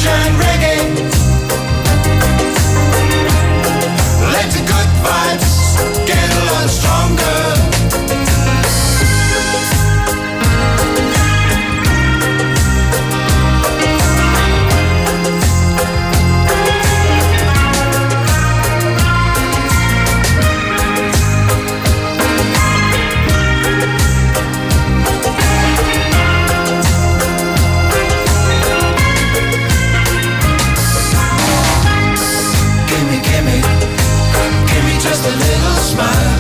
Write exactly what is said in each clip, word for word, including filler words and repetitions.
sunshine reggae. Let the good vibes get a lot stronger. Just a little smile.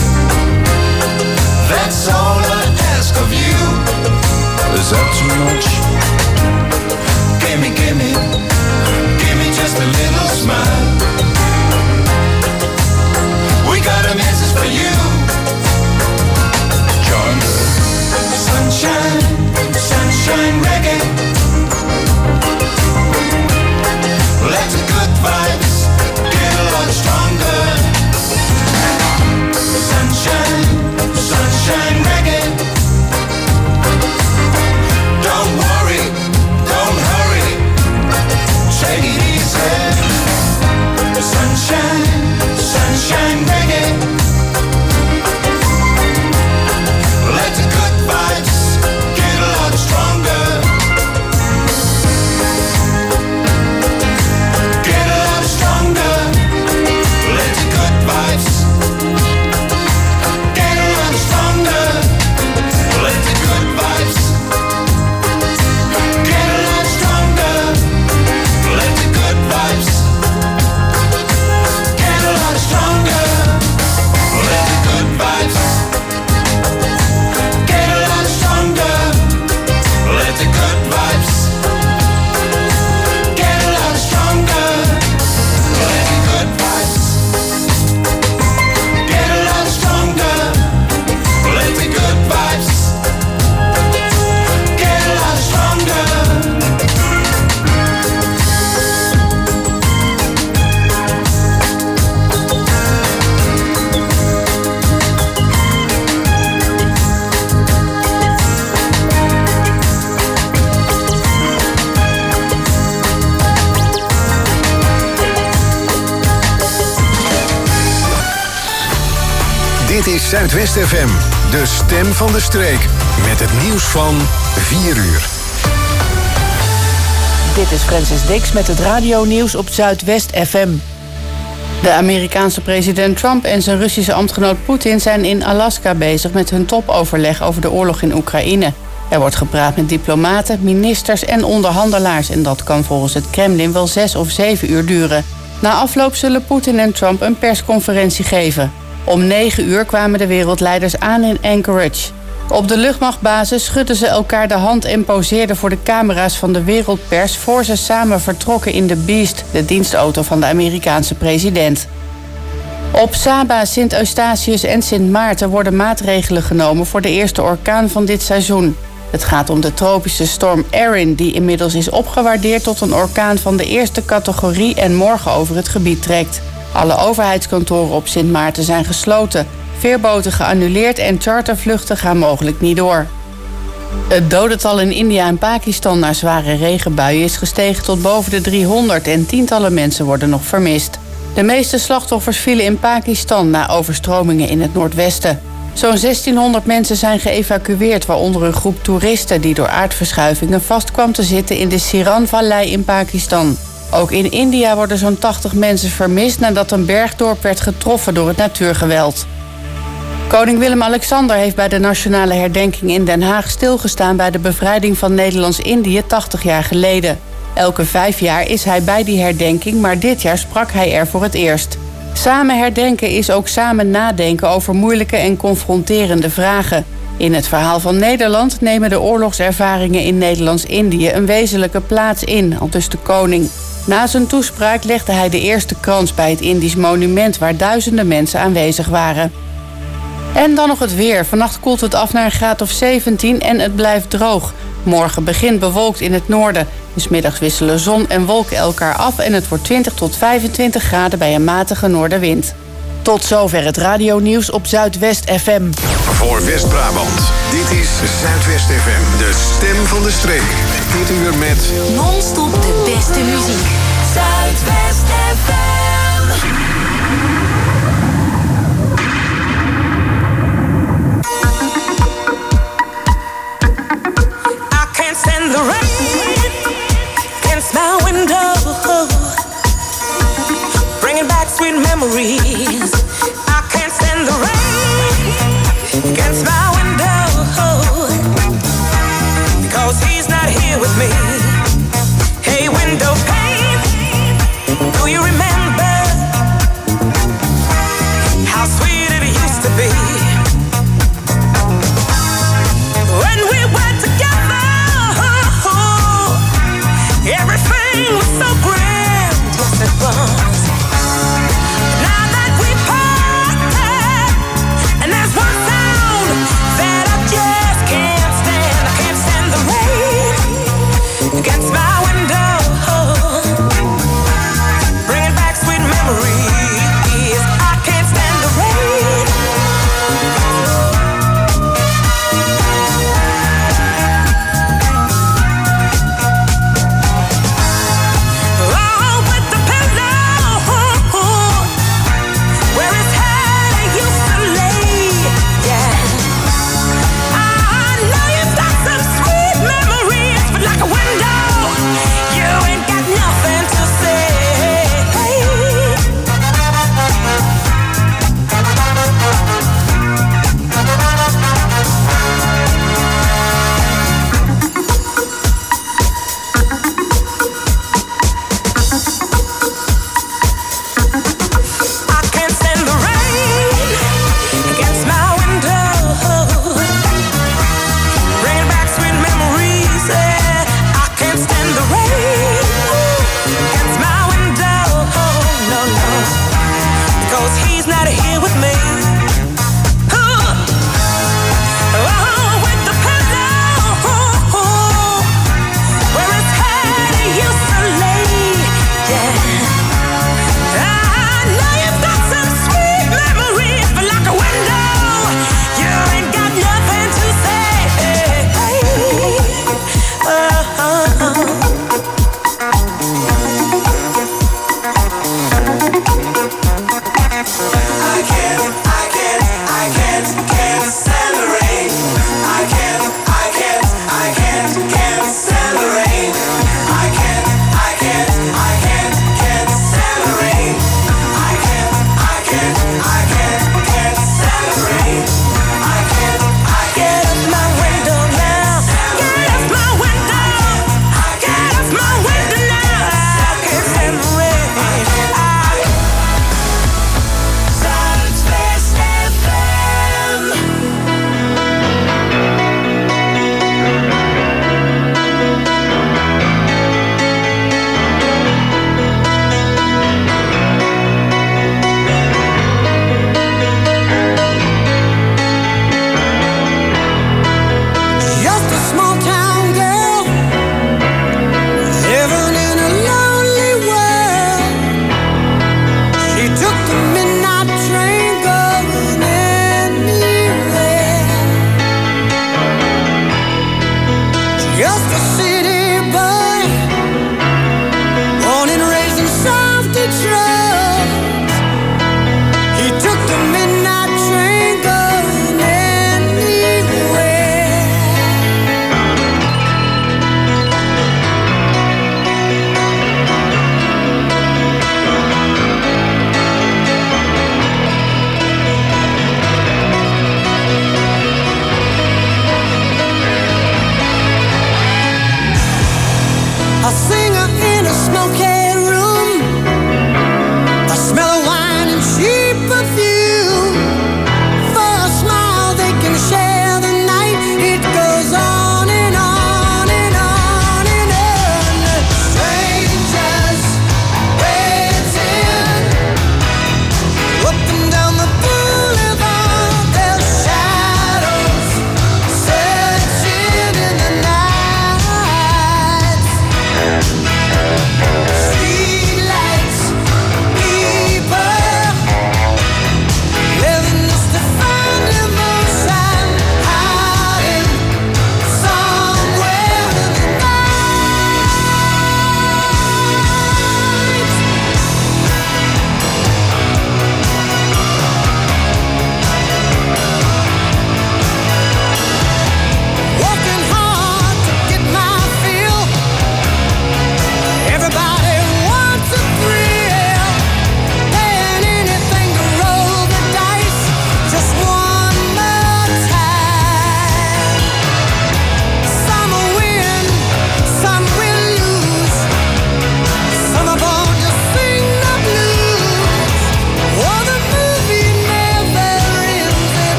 That's all I ask of you. Is that too much? Gimme, gimme, gimme just a little smile. We got a message for you. Join the sunshine, sunshine reggae. Let the good vibes get a lot stronger. Sunshine, sunshine reggae. Don't worry, don't hurry. Take it easy. Sunshine, sunshine reggae. Let the good vibes get a lot stronger. Get a lot stronger. Let the good vibes stronger. Let the good vibes get a lot stronger. Let the good vibes get a lot stronger. Let the good vibes get a lot stronger. Let the good vibes get a lot stronger. Let the good vibes get a lot stronger. Let the good vibes get a lot stronger. Dit is Zuidwest F M, de stem van de streek. Met het nieuws van vier uur. Dit is Francis Dix met het radionieuws op Zuidwest F M. De Amerikaanse president Trump en zijn Russische ambtgenoot Poetin zijn in Alaska bezig met hun topoverleg over de oorlog in Oekraïne. Er wordt gepraat met diplomaten, ministers en onderhandelaars en dat kan volgens het Kremlin wel zes of zeven uur duren. Na afloop zullen Poetin en Trump een persconferentie geven. Om negen uur kwamen de wereldleiders aan in Anchorage. Op de luchtmachtbasis schudden ze elkaar de hand en poseerden voor de camera's van de wereldpers voor ze samen vertrokken in de Beast, de dienstauto van de Amerikaanse president. Op Saba, Sint Eustatius en Sint Maarten worden maatregelen genomen voor de eerste orkaan van dit seizoen. Het gaat om de tropische storm Erin, die inmiddels is opgewaardeerd tot een orkaan van de eerste categorie en morgen over het gebied trekt. Alle overheidskantoren op Sint Maarten zijn gesloten, veerboten geannuleerd en chartervluchten gaan mogelijk niet door. Het dodental in India en Pakistan na zware regenbuien is gestegen tot boven de driehonderd en tientallen mensen worden nog vermist. De meeste slachtoffers vielen in Pakistan na overstromingen in het noordwesten. Zo'n zestienhonderd mensen zijn geëvacueerd, waaronder een groep toeristen die door aardverschuivingen vast kwam te zitten in de Siran-vallei in Pakistan. Ook in India worden zo'n tachtig mensen vermist nadat een bergdorp werd getroffen door het natuurgeweld. Koning Willem-Alexander heeft bij de nationale herdenking in Den Haag stilgestaan bij de bevrijding van Nederlands-Indië tachtig jaar geleden. Elke vijf jaar is hij bij die herdenking, maar dit jaar sprak hij er voor het eerst. Samen herdenken is ook samen nadenken over moeilijke en confronterende vragen. In het verhaal van Nederland nemen de oorlogservaringen in Nederlands-Indië een wezenlijke plaats in, aldus de koning. Na zijn toespraak legde hij de eerste krans bij het Indisch monument waar duizenden mensen aanwezig waren. En dan nog het weer. Vannacht koelt het af naar een graad of zeventien en het blijft droog. Morgen begint bewolkt in het noorden. 'S Middags wisselen zon en wolken elkaar af en het wordt twintig tot vijfentwintig graden bij een matige noordenwind. Tot zover het radionieuws op Zuidwest F M. voor West-Brabant. Dit is Zuidwest F M, de stem van de streek. Dit uur met non-stop de beste muziek. Zuidwest F M. I can't stand the rain against my window, bringing back sweet memories. I can't stand the rain against my window, because he's not here with me. Hey, window pane, do you remember how sweet it used to be when we were together? Everything was so grand, yes it was. Now that we parted, and there's one sound that I just can't stand. I can't stand the rain against my window, bringing back sweet memories. I can't stand the rain. Oh, with the pillow where his head used to lay, yeah. I know you've got some sweet memories, but like a window, you ain't got nothing to say. I can't stand the rain against my window, bringing back sweet memories. Yeah. I can't stand the rain against my window, no, no, because he's not here with me. Oh, with the pillow where his head used to lay, yeah. I know you've got some sweet memories, but like a window, you ain't got nothing to say. Oh, I can't, I can't, I can't, can't stand the rain. I can't, I can't, I can't, can't stand the rain. I can't, I can't, I can't, can't stand the rain. I can't, I can't, I can't, can't stand the rain. I can't, I get off my window now. Get off my window. Get off my window now. I can't stand the rain. I Zuidwest F M. Just a small town girl living in a lonely world. She took the midnight train going anywhere. Just a city boy, born and raised in South Detroit. He took the midnight train going anywhere.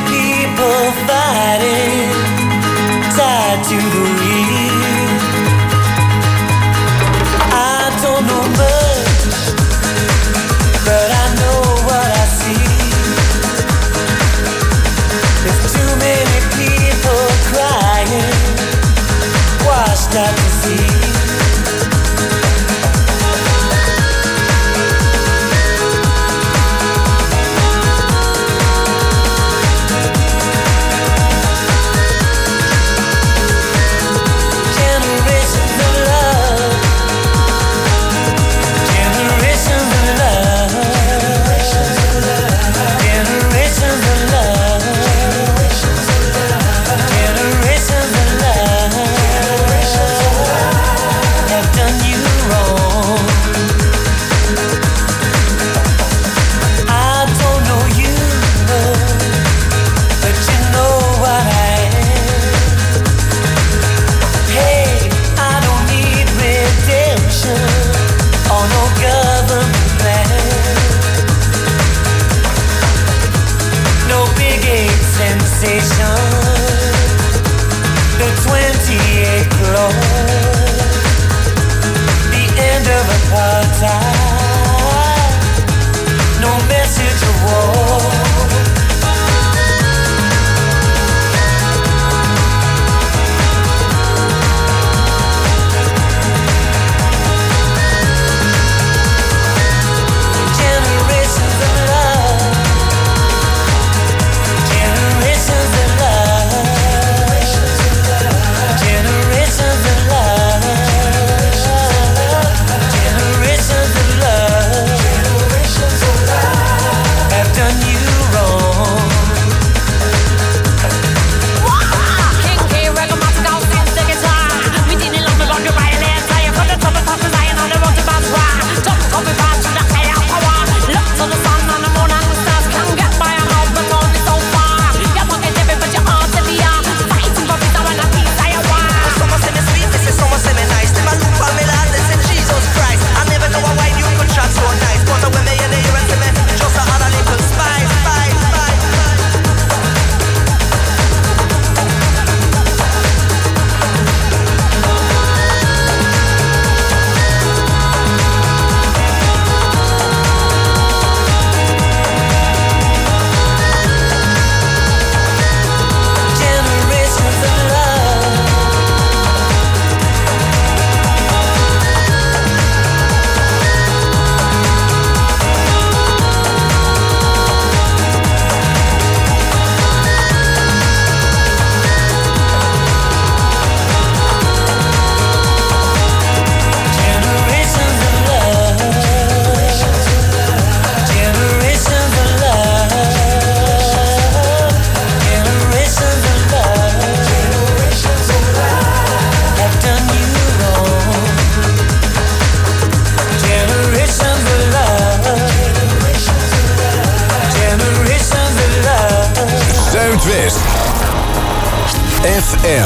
people fighting, tied to the wheel. I don't know much, but I know what I see. There's too many people crying, washed out to sea. The twenty-eight clause, the end of apartheid, no message of war. Zuidwest F M.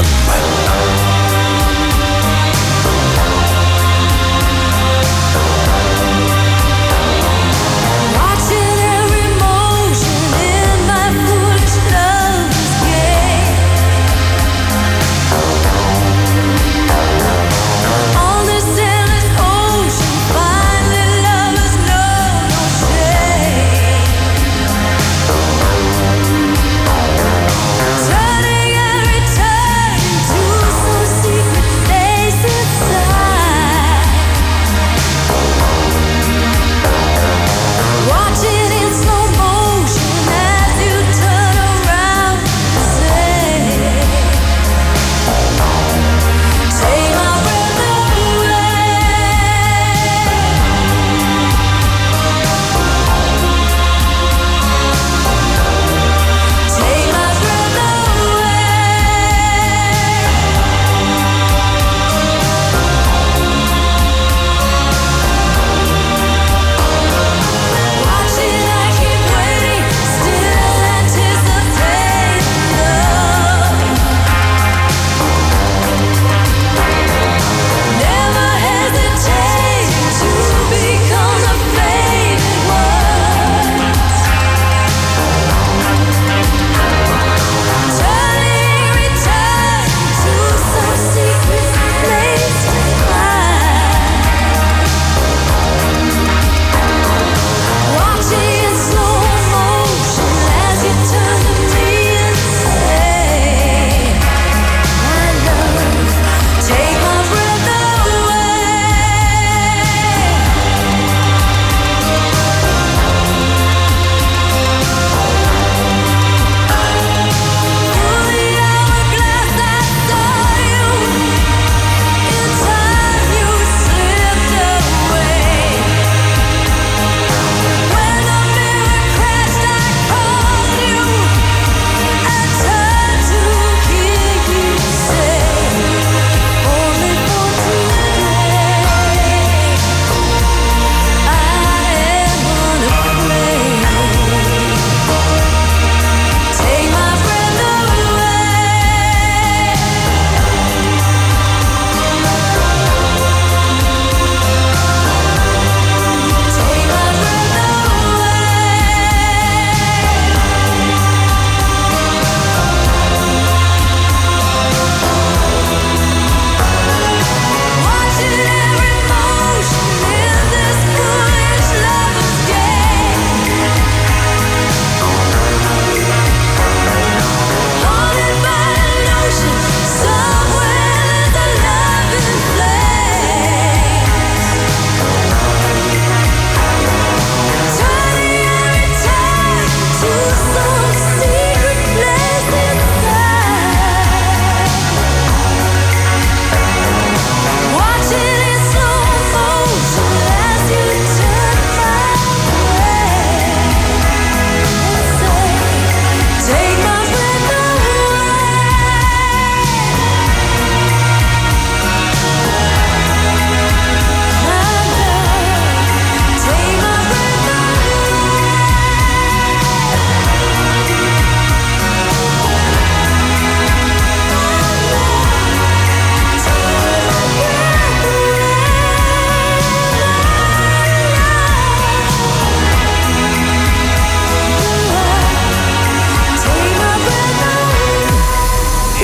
Turning every turn to some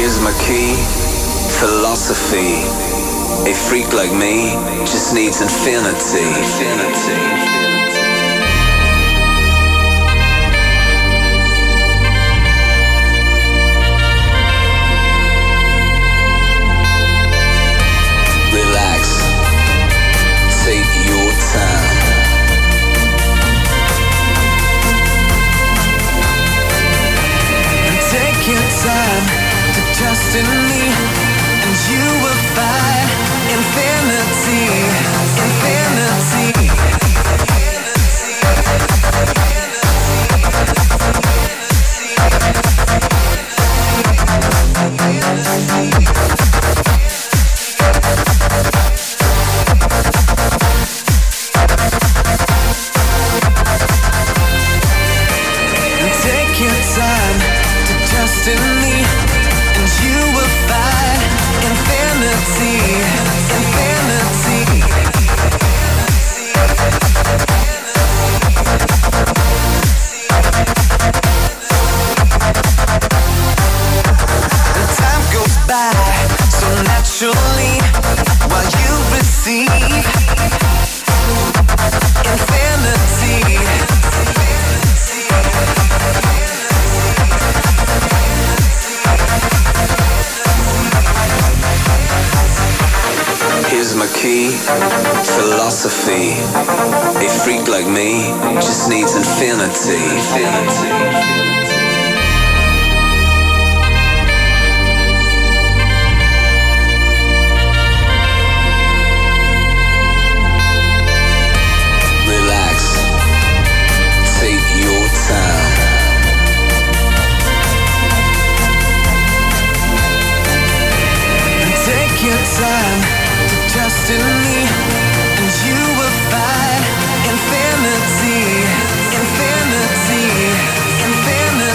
Here's my key, philosophy. A freak like me just needs infinity. Infinity. Take your time. Take your time to trust in me, and you will find infinity, infinity. In me, and you will find infinity, infinity. And time goes by so naturally while you receive infinity. Here's my key, philosophy. A freak like me just needs infinity. Infinity. Time to trust in me, and you will find infinity, infinity, infinity.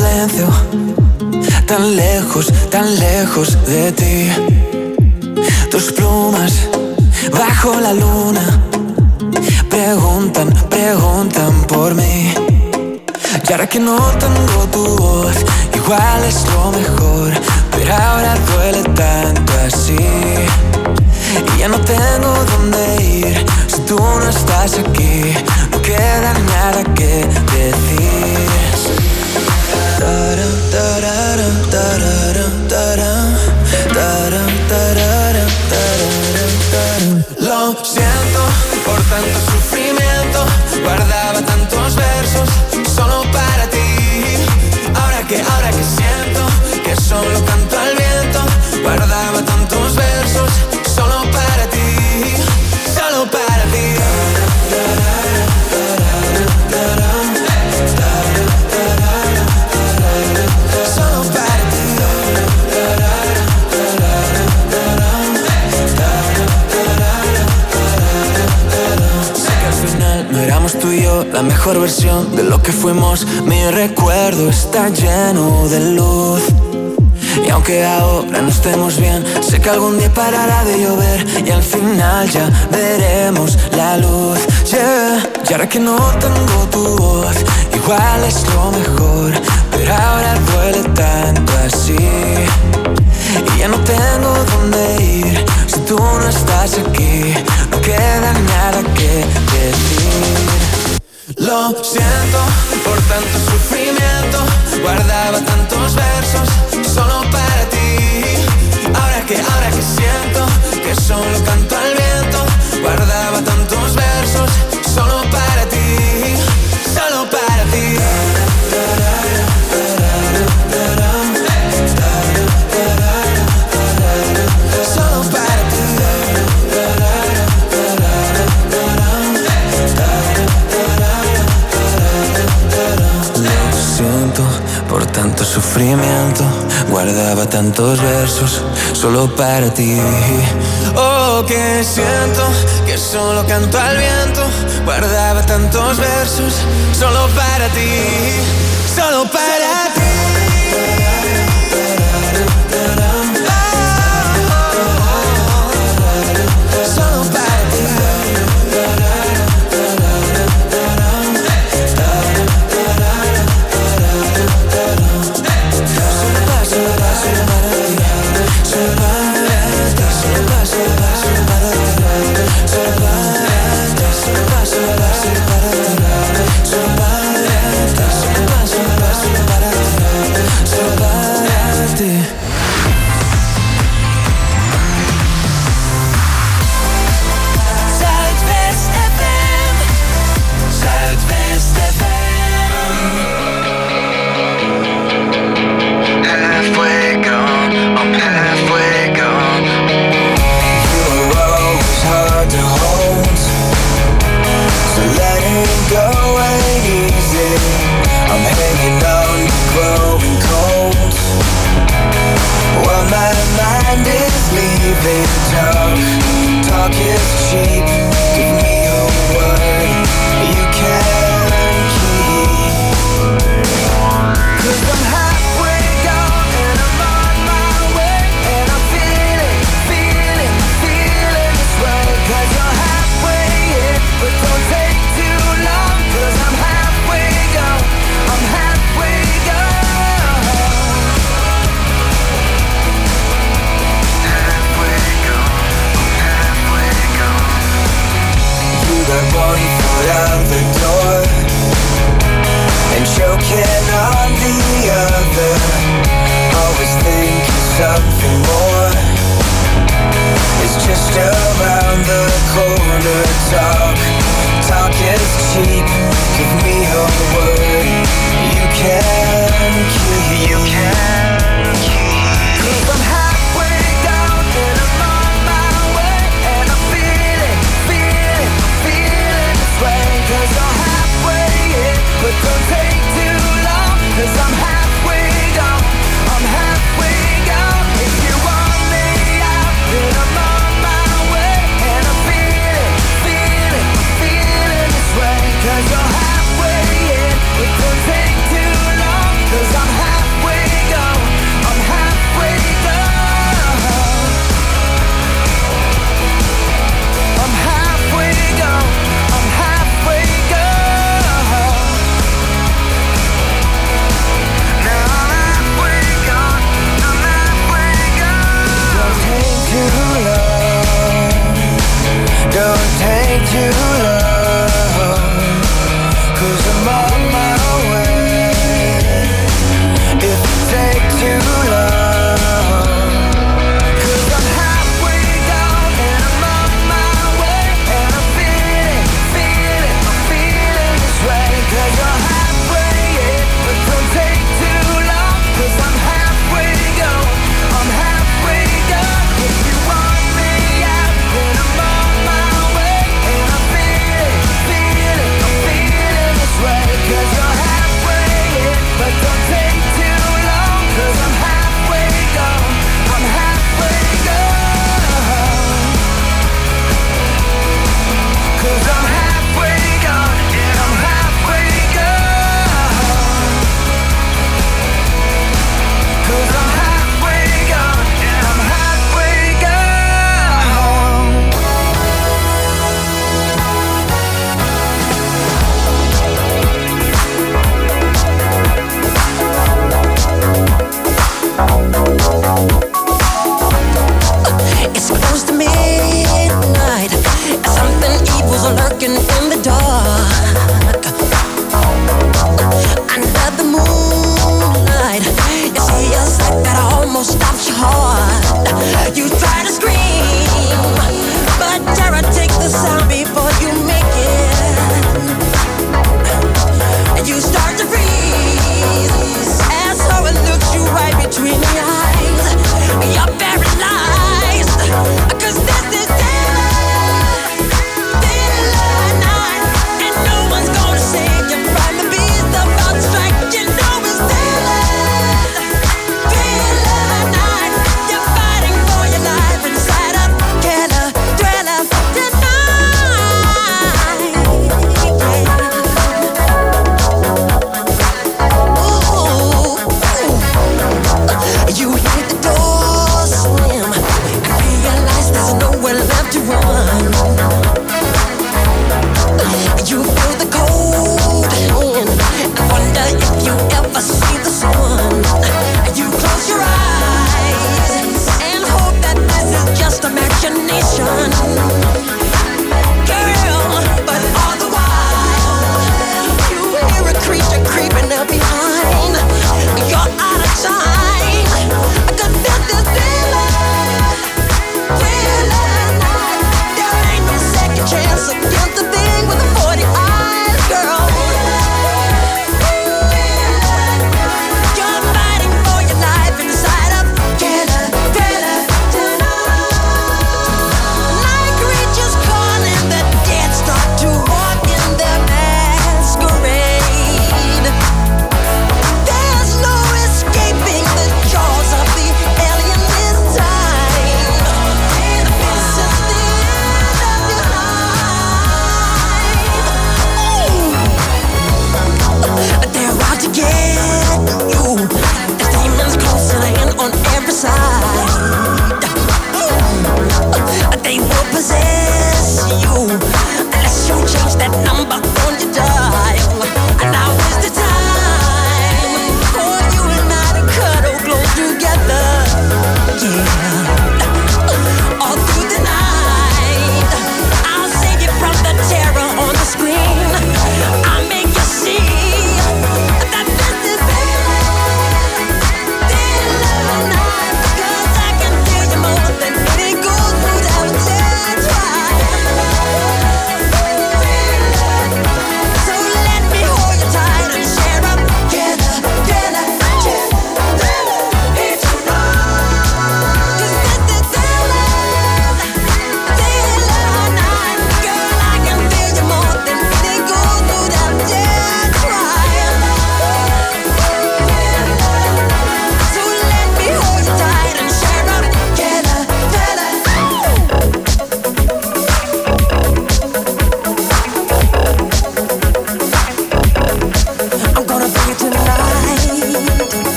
silencio, tan lejos, tan lejos de ti. Tus plumas bajo la luna preguntan, preguntan por mí. Y ahora que no tengo tu voz, igual es lo mejor, pero ahora duele tanto así. Y ya no tengo dónde ir si tú no estás aquí. No queda nada que decir. Taram, tararam, tararam, taram, taram, tararam, tararam, taram. Lo siento por tanto sufrimiento, guardaba tantos versos solo para ti. Ahora que, ahora que siento que solo canto al viento, guardaba tantos versos solo para ti, solo para ti. Solo para ti. Sé que al final no éramos tú y yo la mejor versión de lo que fuimos. Mi recuerdo está lleno de luz. Y aunque ahora no estemos bien, sé que algún día parará de llover y al final ya veremos la luz, yeah. Y ahora que no tengo tu voz, igual es lo mejor, pero ahora duele tanto así. Y ya no tengo dónde ir si tú no estás aquí. No queda nada que decir. Lo siento por tanto sufrimiento, guardaba tantos versos solo para ti. Ahora que, ahora que siento que solo canto al viento, guardaba tantos versos solo para ti, solo para ti. Solo para ti. Lo siento por tanto sufrimiento, guardaba tantos versos solo para ti. Oh, que siento que solo canto al viento, guardaba tantos versos solo para ti, solo para ti. Para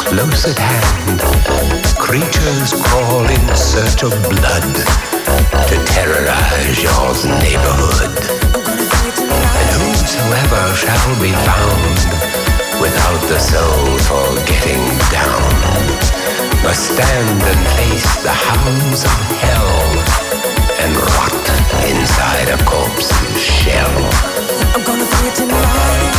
close at hand, creatures crawl in search of blood to terrorize your neighborhood. And whosoever shall be found without the soul for getting down must stand and face the hounds of hell and rot inside a corpse's shell. I'm gonna do it tonight.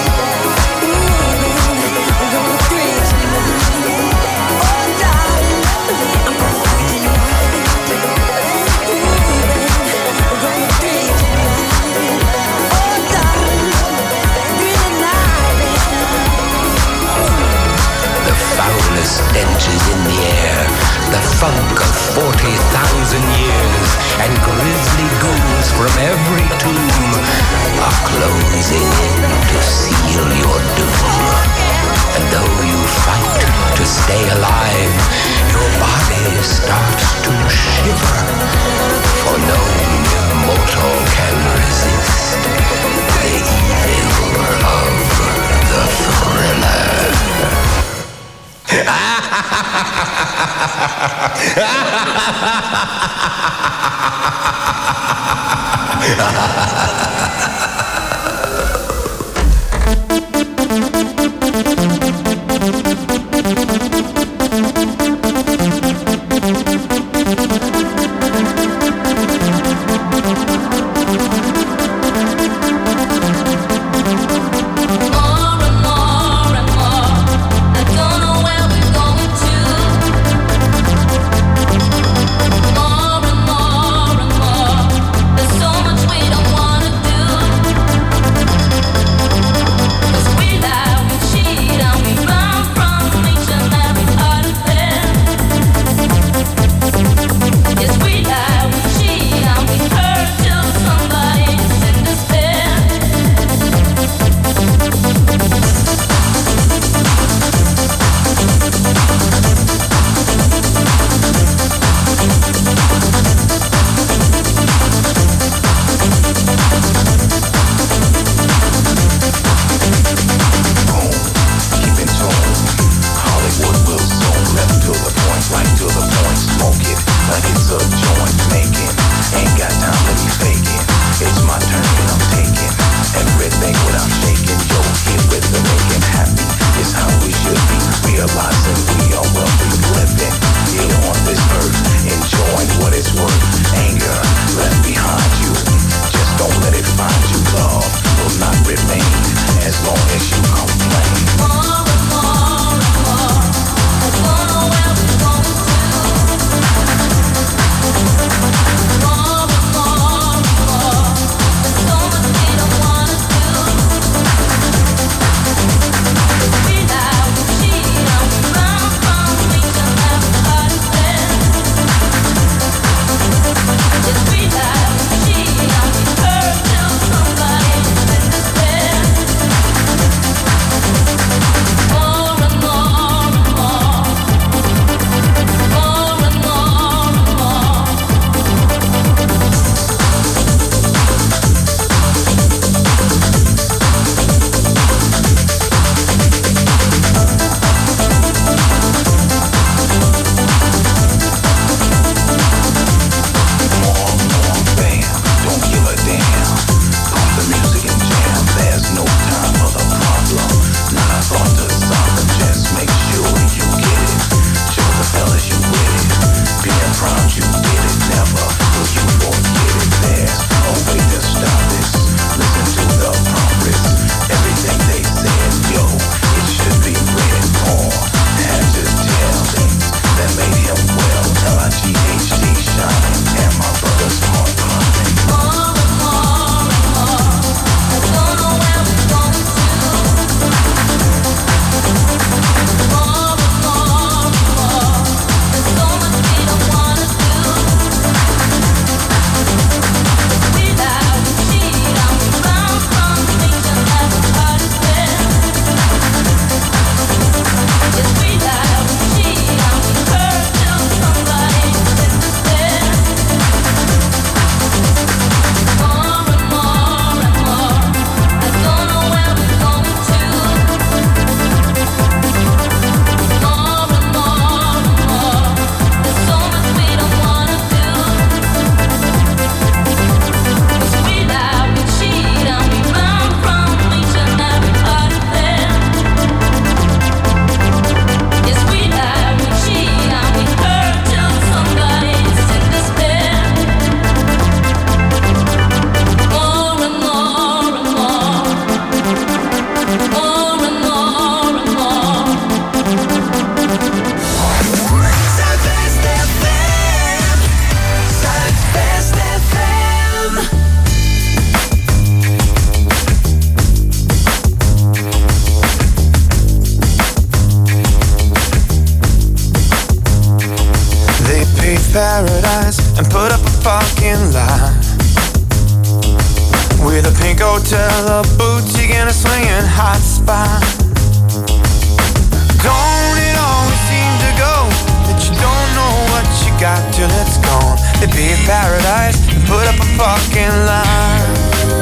Stench is in the air, the funk of forty thousand years, and grisly ghouls from every tomb are closing in to seal your doom. And though you fight to stay alive, your body starts to shiver, for no immortal can resist the evil of the thriller. More and more and more, there's so much we don't wanna do. paradise and put up a fucking lie. With a pink hotel, a boutique, and a swinging hot spot. Don't it always seem to go that you don't know what you got till it's gone? They paved paradise and put up a fucking line.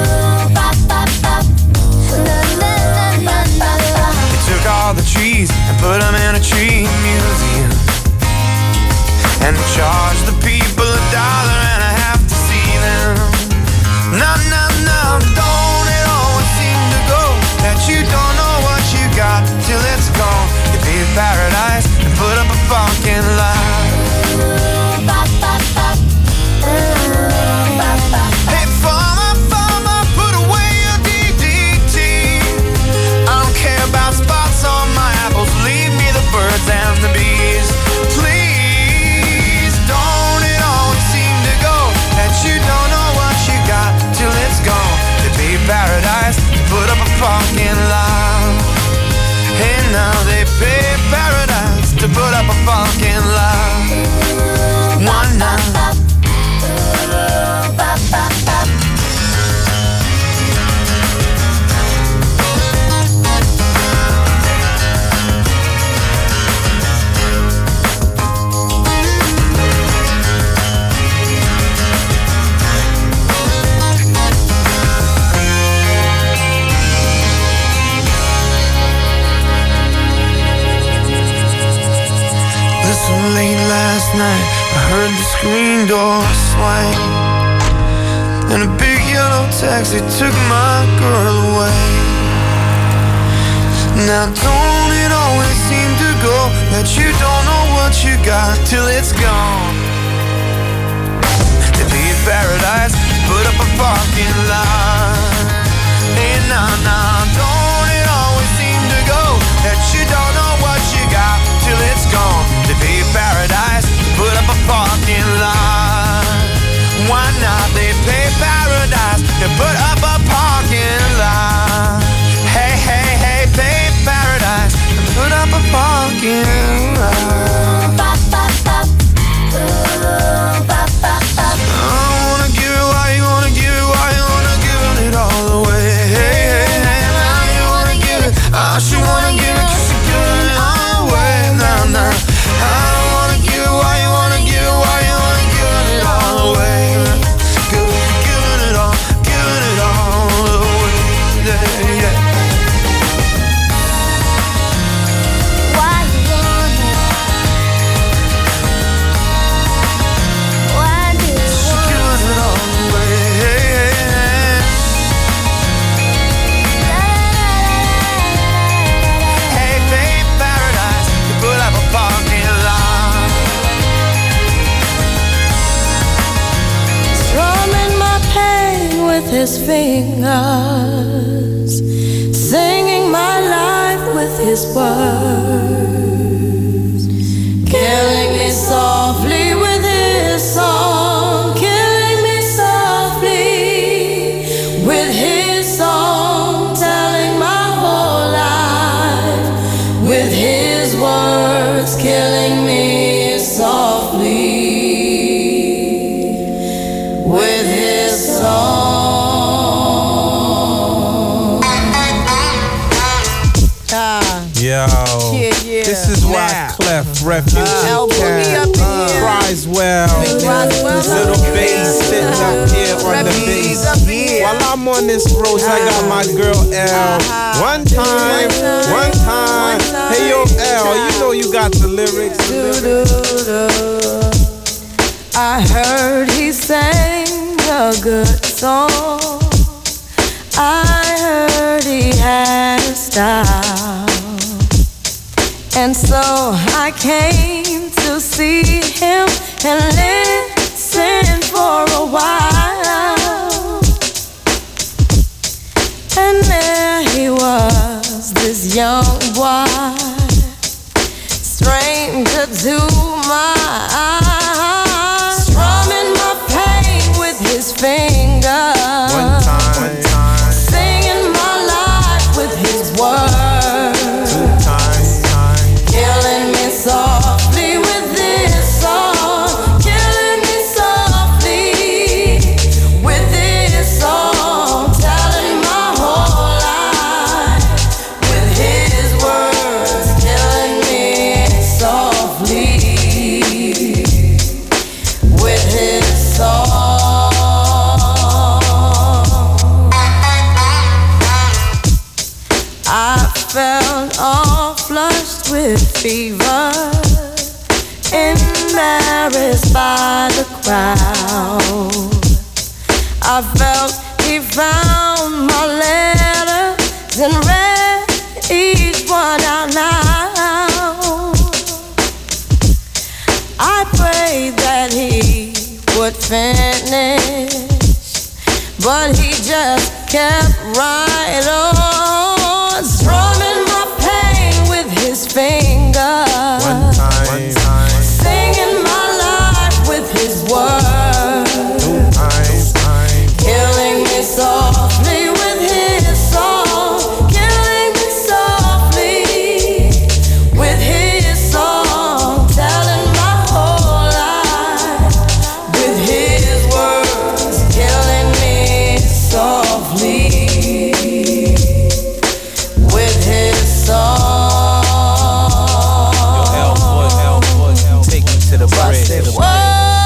They took all the trees and put them in a tree museum, and they charged the people a dollar and a half to see them. No, no, no, don't it always seem to go that you don't know what you got till it's gone? They paved paradise and put up a fucking lie. Hey, farmer, farmer, put away your D D T. I don't care about spots on my apples, leave me the birds and the bees. Please, don't it always seem to go that you don't know what you got till it's gone? They paved paradise, put up a fucking lie. Hey, now they paved paradise to put up a fucking lie. One night. Listen, late last night I heard the screen door swing, and a big yellow taxi took my girl away. Now don't it always seem to go that you don't know what you got till it's gone? They paved paradise, put up a fucking line. Hey, nah, nah, don't it always seem to go that you don't know what you got till it's gone? They paved paradise, put up a fucking line. Why not? They paved paradise, they put up a parking lot. Hey, hey, hey, paved paradise, put up a parking lot. I wanna give it, why you wanna give it, why you wanna give it all away? Hey, hey, hey, now you wanna give it, I should wanna give it, cause you're giving it all away. Nah, nah, I don't wanna give it, why you wanna give it, why you wanna give it all away? Give it, giving it all, giving it all away, yeah, yeah. Why you wanna? Why do you She gives it all away, hey, hey, hey. Hey, babe, paradise, you put up a parking lot. Strumming my pain with his fingers, singing my life with his words, killing me softly with his song, killing me softly with his song, telling my whole life with his words, killing me softly with his song. Ah, Yo, yeah, yeah. this is Wyclef, Refugee El Boogie up in Cat, here. Criswell, Roswell Little up bass sitting up here on the Refugees bass. up in here. While I'm on this road, I got my girl L. One time, one time. Hey yo, L, you know you got the lyrics. I heard he sang a good song. I heard he had a style. And so I came to see him and listen for a while. And there he was, this young boy, stranger to my eyes, strumming my pain with his fingers. One time, one time. Singing my life with his words. Two times, time. Killing me softly with this song. Killing felt all flushed with fever, embarrassed by the crowd. I felt he found my letters and read each one out loud. I prayed that he would finish, but he just kept right on, strumming my pain with his fingers. One time, one time. Singing my life with his words. Two times, time. Killing me softly with his song. Killing me softly with his song. Telling my whole life with his words. Killing me softly with his song. Yo, L foot, L foot, take me to the bridge. To the bridge.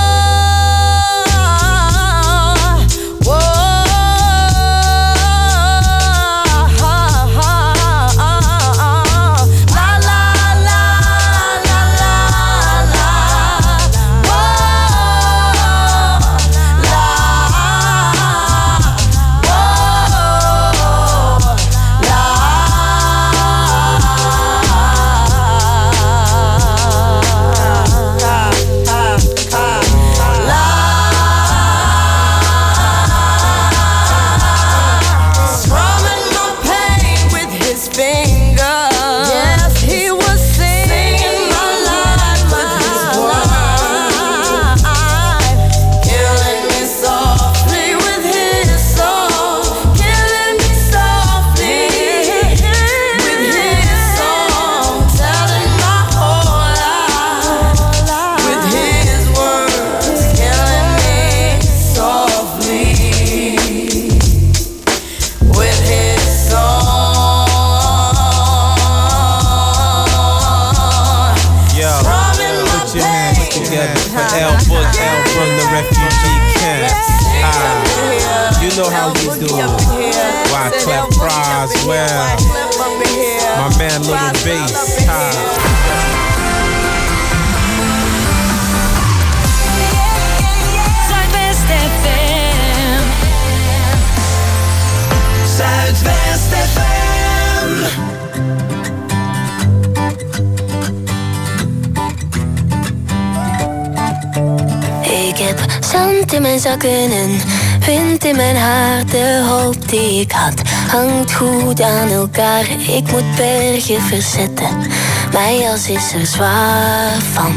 In mijn zakken en wind in mijn haar. De hoop die ik had hangt goed aan elkaar. Ik moet bergen verzetten, mijn jas is er zwaar van.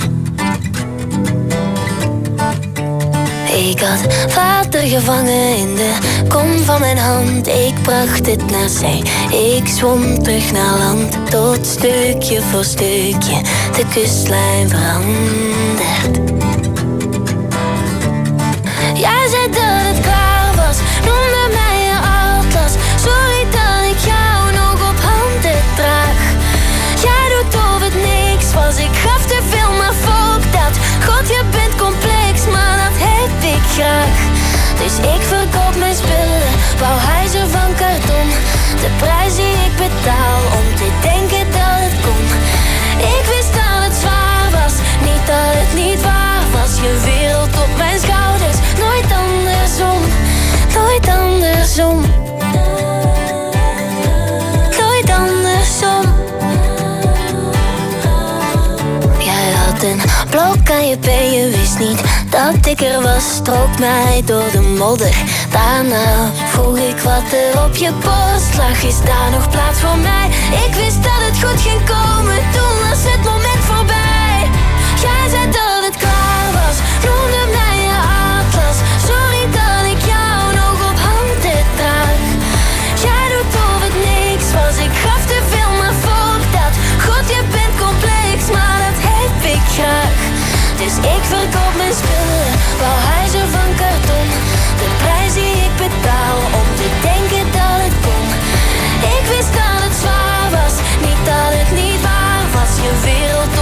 Ik had water gevangen in de kom van mijn hand. Ik bracht het naar zee, ik zwom terug naar land. Tot stukje voor stukje de kustlijn verandert. Jij zei dat het klaar was, noemde mij je atlas. Sorry dat ik jou nog op handen draag. Jij doet of het niks was, ik gaf te veel, maar fuck dat. God, je bent complex, maar dat heb ik graag. Dus ik verkoop mijn spullen, bouw huizen van karton. De prijs die ik betaal om te denken dat het kon. Ik wist dat het zwaar was, niet dat het niet waar was. Je wereld op mijn schouders, nooit andersom, nooit andersom. Nooit andersom. Jij had een blok aan je been, je wist niet dat ik er was. Strook mij door de modder, daarna vroeg ik wat er op je borst lag. Is daar nog plaats voor mij? Ik wist dat het goed ging komen, toen was het moment voorbij. Jij zei dat het klaar was, noemde mij je atlas. Sorry dat ik jou nog op handen draag. Jij doet of het niks was, ik gaf te veel, maar fuck dat. God, je bent complex, maar dat heb ik graag. Dus ik verkoop mijn spullen, bouw huizen van karton. De prijs die ik betaal om te denken dat het kon. Ik wist dat het zwaar was, niet dat het niet waar was. Je wereld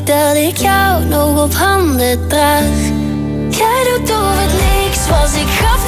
ik dat ik jou nog op handen draag. Jij doet of het niks was, ik gaf